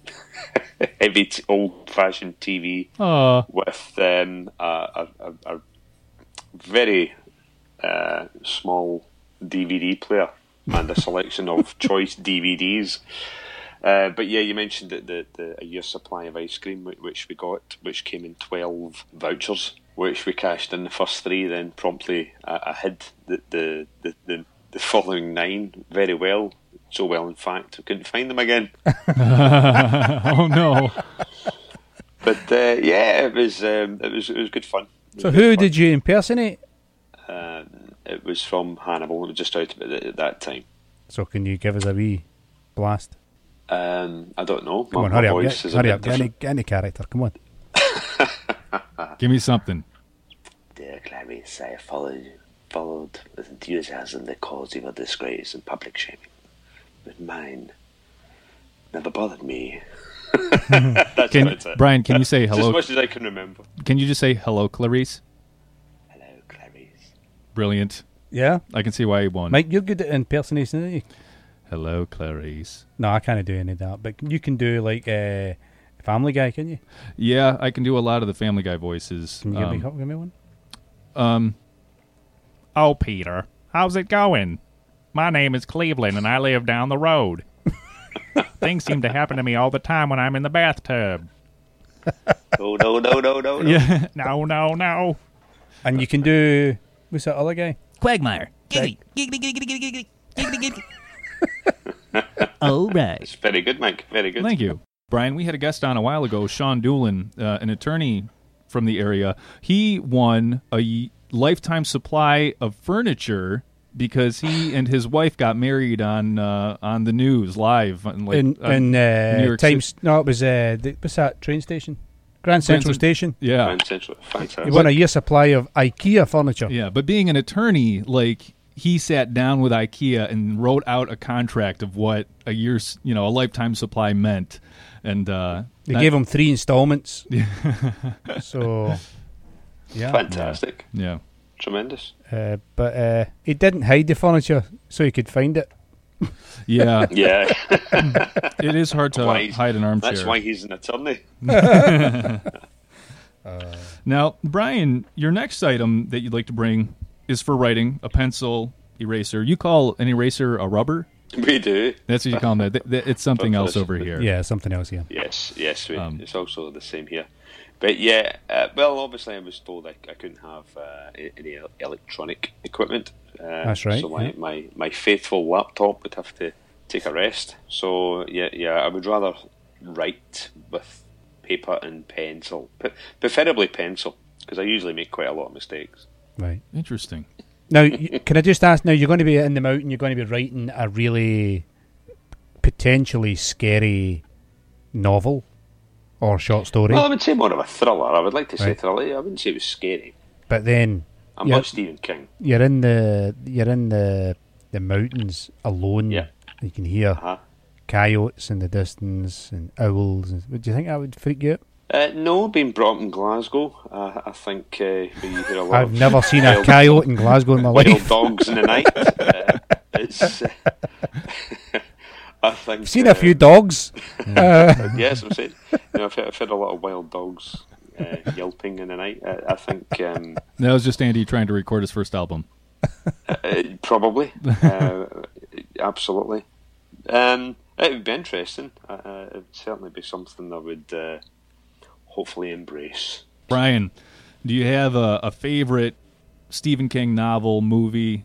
heavy t- old-fashioned T V Aw. with um, a, a, a, a very uh, small D V D player and a selection of choice D V Ds. Uh, but yeah, you mentioned that the, the a year's supply of ice cream, whi- which we got, which came in twelve vouchers, which we cashed in the first three. Then promptly, uh, I hid the the, the the the following nine very well. So well, in fact, I couldn't find them again. Oh, no. But uh, yeah, it was um, it was it was good fun. It So was good who fun. did you impersonate? Um, it was from Hannibal. It was just out of it at that time. So can you give us a wee blast? Um, I don't know. Come my, on, my hurry up, voice get, is a hurry bit up, get any, different. get any character, come on. Give me something. Dear Clarice, I have followed, followed with enthusiasm the cause of your disgrace and public shaming. But mine never bothered me. That's Can, about it. Brian, can you say It's as hello? much as I can remember. Can you just say hello, Clarice? Hello, Clarice. Brilliant. Yeah? I can see why you won. Mike, you're good at impersonation, aren't you? Hello, Clarice. No, I can't do any of that, but you can do like uh, Family Guy, can you? Yeah, I can do a lot of the Family Guy voices. Can you give, me, Um, give me one? um, oh, Peter, how's it going? My name is Cleveland, and I live down the road. Things seem to happen to me all the time when I'm in the bathtub. No, no, no, no, no, no. Yeah. No, no, no. And you can do, what's that other guy? Quagmire. Giggity. Giggity, giggity, giggity, giggity. Giggity, giggity. All right. It's very good, Mike. Very good. Thank you. Brian, we had a guest on a while ago, Sean Doolin, uh, an attorney from the area. He won a y- lifetime supply of furniture because he and his wife got married on uh, on the news live. on, Like, in uh, in New uh, York Times, no, it was, uh, the, what's that, train station? Grand Central Cent- Station. Yeah. Grand Central. Fantastic. You won a year supply of IKEA furniture. Yeah, but being an attorney, like, he sat down with IKEA and wrote out a contract of what a year's, you know, a lifetime supply meant. And uh, They that- gave him three installments. So, yeah. Fantastic. Yeah. Tremendous. Uh, but uh, he didn't hide the furniture so he could find it. Yeah. Yeah. It is hard to Why he's- hide an armchair. That's why he's an attorney. Now, Brian, your next item that you'd like to bring is for writing, a pencil eraser. You call an eraser a rubber? We do. That's what you call them. Th- th- It's something For- for else this- over here. Yeah, something else here. Yes, yes. We, Um, it's also the same here. But yeah, uh, well, obviously I was told I, I couldn't have uh, any electronic equipment. Uh, That's right, So my, yeah. my, my faithful laptop would have to take a rest. So yeah, yeah, I would rather write with paper and pencil, P- preferably pencil, because I usually make quite a lot of mistakes. Right. Interesting. Now, y- can I just ask, now you're going to be in the mountain, you're going to be writing a really potentially scary novel or short story, Well, I would say more of a thriller. I would like to say Right. thriller. I wouldn't say it was scary. but then I'm Yeah. not Stephen King. you're in the you're in the the mountains alone. Yeah. You can hear Uh-huh. coyotes in the distance and owls. And, would you think that would freak you out? Uh, no, being brought up in Glasgow, uh, I think uh, you hear a lot I've of never seen a wild- coyote in Glasgow in my wild life. dogs in the night. Uh, it's. Uh, I think. I've seen uh, a few dogs. uh, Yes, I'm saying. You know, I've, heard- I've heard a lot of wild dogs uh, yelping in the night. I, I think um, That was just Andy trying to record his first album. uh, probably, uh, absolutely. Um, it would be interesting. Uh, uh, it would certainly be something I would uh, hopefully embrace. Brian, do you have a, a favorite Stephen King novel, movie?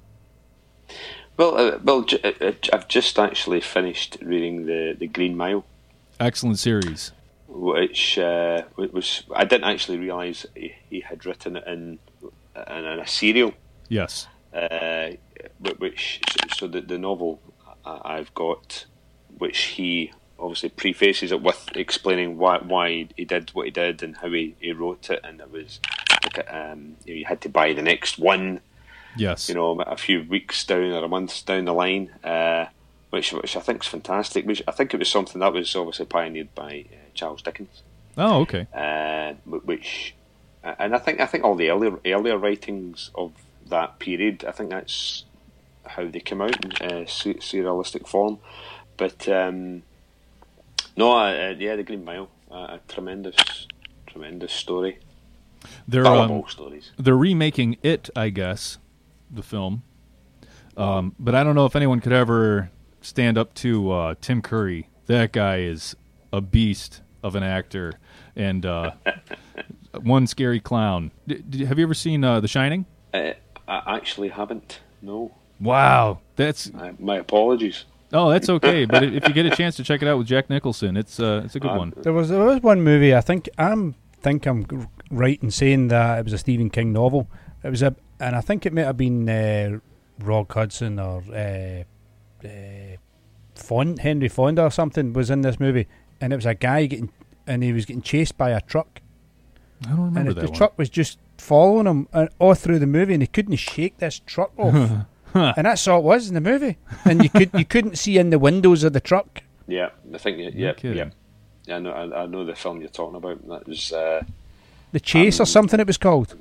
Well, uh, well, j- uh, I've just actually finished reading the, the Green Mile. Excellent series. Which uh, was I didn't actually realise he, he had written it in, in, in a serial. Yes. Uh, wh- which so the the novel I- I've got, which he obviously prefaces it with explaining why why he did what he did and how he, he wrote it, and it was like um, you know, you had to buy the next one, Yes. you know, a few weeks down or a month down the line. Uh, Which, which I think is fantastic. Which I think it was something that was obviously pioneered by uh, Charles Dickens. Oh, okay. Uh, wh- which, and I think I think all the earlier earlier writings of that period, I think that's how they came out in uh, se- serialistic form. But um, no, uh, yeah, the Green Mile, uh, a tremendous, tremendous story. They're I love um, all stories. they're remaking it, I guess, the film. Um, but I don't know if anyone could ever stand up to uh, Tim Curry. That guy is a beast of an actor, and uh, one scary clown. D- d- have you ever seen uh, The Shining? Uh, I actually haven't. No, Wow, that's I, my apologies. oh, that's okay. But if you get a chance to check it out with Jack Nicholson, it's uh, it's a good Uh, one. there was there was one movie. I think I'm think I'm g- right in saying that it was a Stephen King novel. It was a, and I think it might have been uh, Rock Hudson or uh, uh, Fond Henry Fonda or something was in this movie, and it was a guy getting and he was getting chased by a truck, I don't remember and it- that the one. truck was just following him uh, all through the movie, and he couldn't shake this truck off. And that's all it was in the movie, and you could you couldn't see in the windows of the truck. Yeah, I think yeah, yeah, kidding. yeah. Yeah, I know, I, I know the film you're talking about. That was, uh, The Chase or Um, something it was called.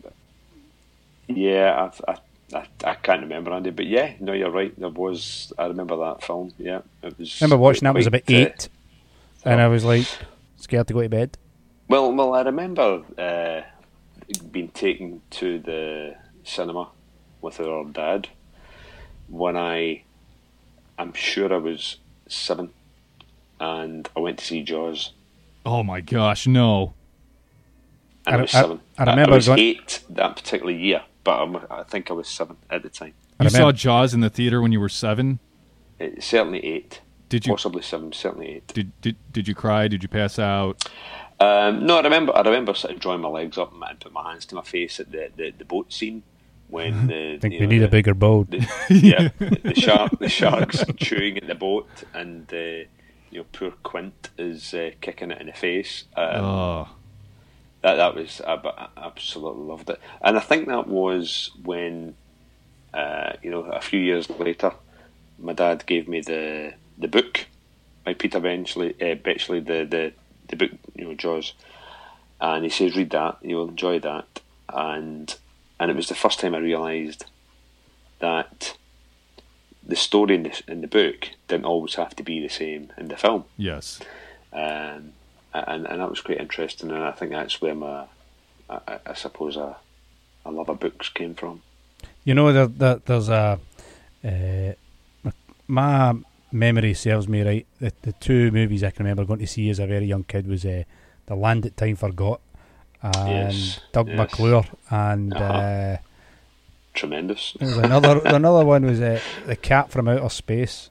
yeah, I, I, I, I can't remember, Andy, but yeah, no, you're right. There was, I remember that film. Yeah, it was. I remember watching that. I was quite, about uh, eight, and I was like scared to go to bed. Well, well, I remember uh, being taken to the cinema with our dad when I, I'm sure I was seven, and I went to see Jaws. Oh my gosh, no! And I- I, was I- seven. I remember I was going- eight that particular year, but I'm, I think I was seven at the time. You remember- saw Jaws in the theater when you were seven. Uh, certainly eight. Did you Possibly seven. Certainly eight. did did did you cry? Did you pass out? Um, no, I remember. I remember sort of drawing my legs up and put my hands to my face at the, the, the boat scene when the I think you we know, need the, a bigger boat. the, yeah the, the shark the sharks chewing at the boat, and uh, you know poor Quint is uh, kicking it in the face. Um, Oh, That that was I, I absolutely loved it, and I think that was when uh, you know a few years later, my dad gave me the the book by Peter Benchley, uh, Benchley the, the the book you know Jaws, and he says read that, you'll enjoy that, and and it was the first time I realised that the story in the in the book didn't always have to be the same in the film. yes. Um, and and that was quite interesting, and I think that's where my, I, I- I suppose, a, a love of books came from. You know, there, there, there's a. Uh, my memory serves me right. The, the two movies I can remember going to see as a very young kid was uh, The Land That Time Forgot and Yes, Doug yes. McClure, and Uh-huh. uh, Tremendous. there was another another one was uh, The Cat from Outer Space.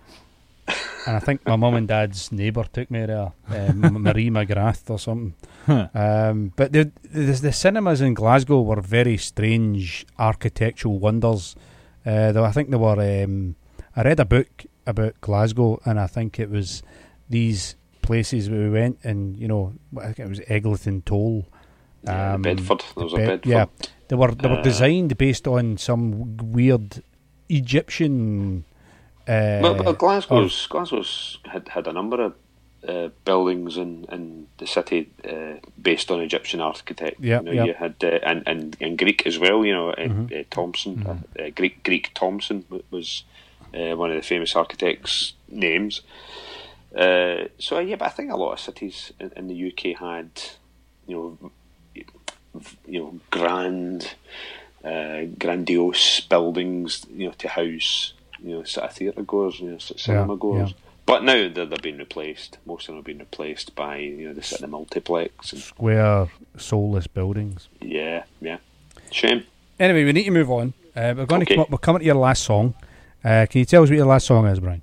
And I think my mum and dad's neighbour took me there, um, Marie McGrath or something. Um, but the, the the cinemas in Glasgow were very strange architectural wonders. Uh, though I think they were. Um, I read a book about Glasgow, and I think it was these places where we went, and you know, I think it was Eglinton Toll. Yeah, um, Bedford. There was a Bed- Bedford. Yeah, they were they were Uh, designed based on some weird Egyptian Uh, But, but Glasgow's Glasgow's had, had a number of uh, buildings in, in the city uh, based on Egyptian architect. Yep, you know, yep. you had uh, and, and and Greek as well. You know, uh, Mhm. uh, Thompson, uh, uh, Greek Greek Thompson w- was uh, one of the famous architects' names. Uh, so yeah, but I think a lot of cities in, in the U K had, you know, you know, grand, uh, grandiose buildings, you know, to house, you know, sort of theatre goers, you know, sort of cinema Yeah, goers. yeah. But now they're, they're being replaced. Most of them have been replaced by, you know, the sort of multiplex. And, Square, soulless buildings. yeah, yeah. Shame. Anyway, we need to move on. Uh, we're going Okay. to come up, we're coming to your last song. Uh, can you tell us what your last song is, Brian?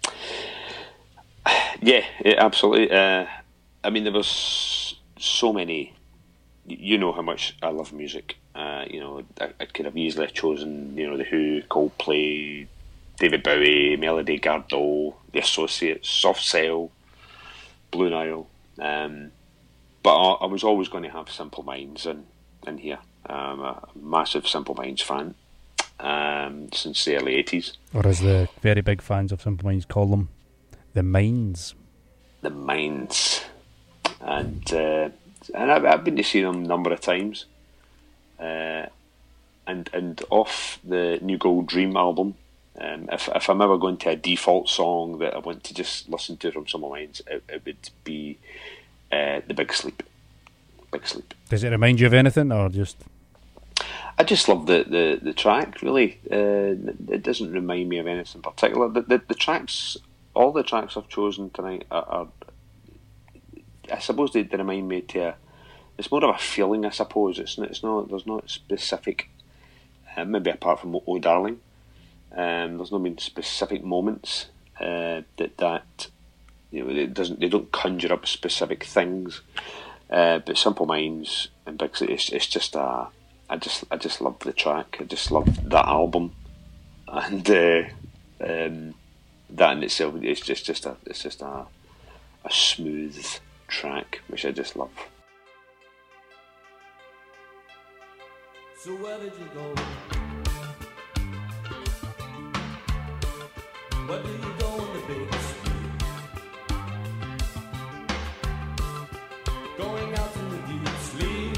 Yeah, yeah, absolutely. Uh, I mean, there was so many. You know how much I love music. Uh, you know, I, I could have easily chosen, you know, The Who, Coldplay, David Bowie, Melody Gardot, The Associates, Soft Cell, Blue Nile. Um, but I, I was always going to have Simple Minds in, in here. I'm a massive Simple Minds fan um, since the early eighties. Or as the very big fans of Simple Minds call them, the Minds. The Minds. And uh, and I've, I've been to see them a number of times. Uh, and and off the New Gold Dream album, um, if if I'm ever going to a default song that I want to just listen to from Simple Minds, it, it would be uh, The Big Sleep. Big Sleep. Does it remind you of anything, or just... I just love the, the, the track, really. Uh, it doesn't remind me of anything particular. The, the, the tracks, all the tracks I've chosen tonight are, are I suppose they, they remind me to a, it's more of a feeling, I suppose. It's not, it's not there's not specific, uh, maybe apart from Oh Darling, um, there's not been specific moments uh, that that you know it doesn't they don't conjure up specific things. Uh, but Simple Minds and Big City, it's, it's just a, I just I just love the track. I just love that album, and uh, um, that in itself, it's just just a it's just a a smooth track, which I just love. So where did you go? Where did you go in the big street? Going out in the deep sleep.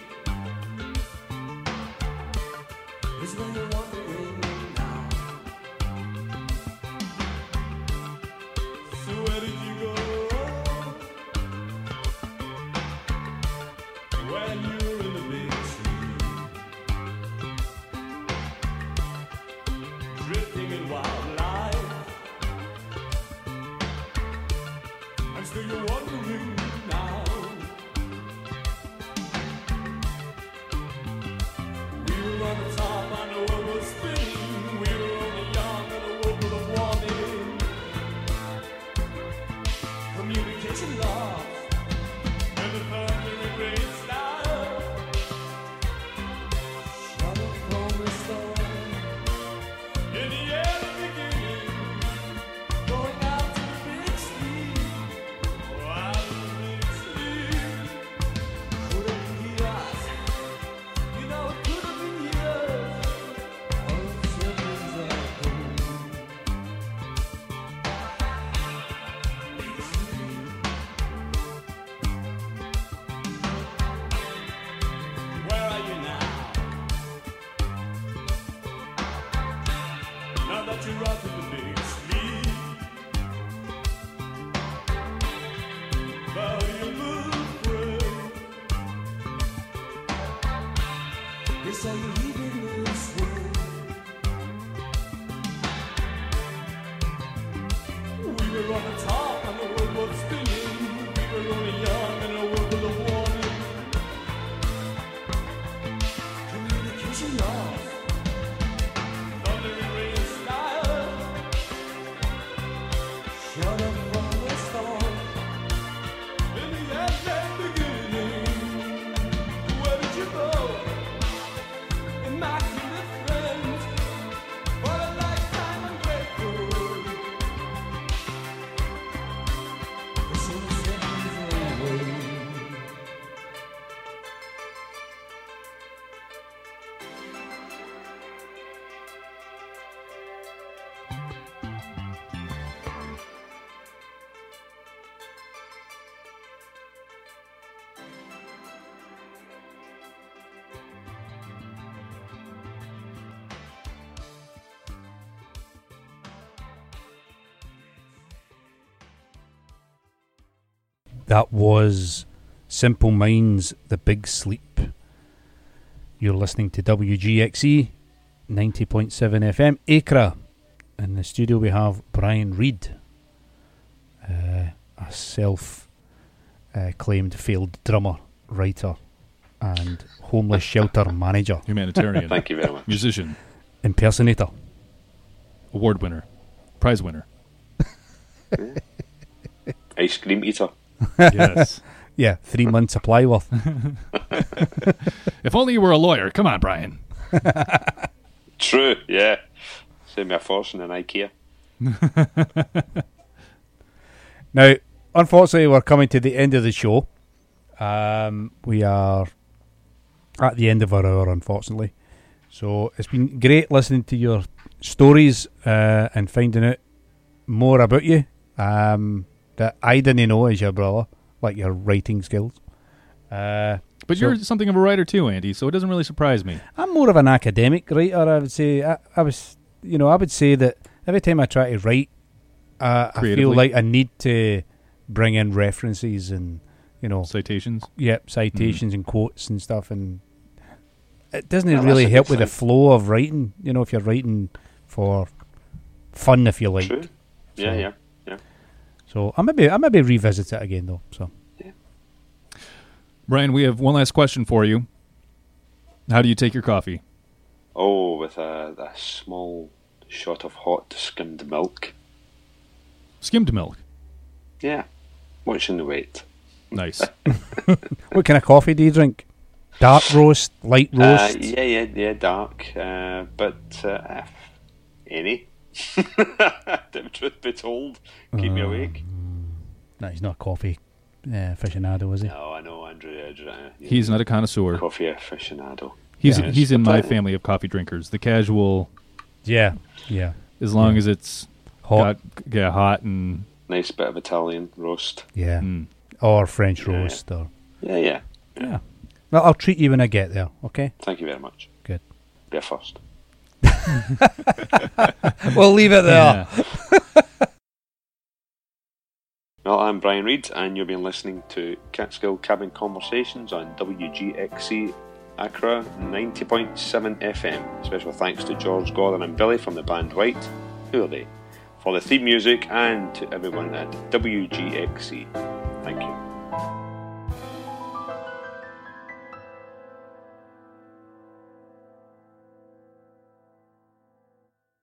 Is where you're wandering now. So where did you go? When you were in the big sleep. Drifting in wild life. And still you're wondering now. We were on the top and the world was spinning. We were only young and the world was warning. Communication lost. And the thunder and rain style. Shouting from the storm. In the air, the beginning, going out to the big sleep, oh, out of the big sleep. Could have been years, you know it could have been years. All the seconds are gone. Big sleep. Where are you now? Now that you're out of the big sleep, but you move free. They say you're leaving this world. We were on the top and the world was spinning. We were only young and the world was a warning. Communication lost. Thunder and rain style. That was Simple Minds, The Big Sleep. You're listening to W G X E, ninety point seven F M, Acra. In the studio we have Brian Reid, uh, a self-claimed uh, failed drummer, writer, and homeless shelter manager. Humanitarian. Thank you very much. Musician. Impersonator. Award winner. Prize winner. Ice cream eater. Yes. Yeah, three months supply worth. If only you were a lawyer. Come on, Brian. True, yeah. Save me a fortune in IKEA. Now, unfortunately, we're coming to the end of the show. Um, we are at the end of our hour, unfortunately. So it's been great listening to your stories uh, and finding out more about you um, that I didn't know as your brother, like your writing skills. Uh, But so you're something of a writer too, Andy, so it doesn't really surprise me. I'm more of an academic writer, I would say. I, I was, you know, I would say that every time I try to write, uh, I feel Creatively? like I need to bring in references and, you know, Citations. yep, citations and quotes and stuff, and it doesn't Well, really that's a help good with the thing. flow of writing. You know, if you're writing for fun, if you like. True. Yeah, So- yeah, yeah. So I maybe I maybe revisit it again though. So Brian, we have one last question for you. How do you take your coffee? Oh, with a, a small shot of hot skimmed milk. Skimmed milk. Yeah. Watching the weight. Nice. what kind of coffee do you drink? Dark roast, light Uh, roast. yeah, yeah, yeah, dark. Uh, but uh, any. The truth be told, keep me awake. No, he's not a coffee uh, aficionado, is he? No, I know, Andrew. Andrew uh, He's not a connoisseur. coffee aficionado. He's Yes, he's in but my I- family of coffee drinkers. The casual, Yeah, yeah. as long Yeah. as it's Hot. got, yeah, hot and Nice bit of Italian roast. Yeah, mm. or French Yeah. roast, or Yeah, yeah. yeah. Well, I'll treat you when I get there. Okay. Thank you very much. Good. Be a first. We'll leave it there. Yeah. Well, I'm Brian Reid, and you've been listening to Catskill Cabin Conversations on W G X C Accra ninety point seven F M. Special thanks to George Gordon and Billy from the band White, who are they, for the theme music, and to everyone at W G X C. Thank you.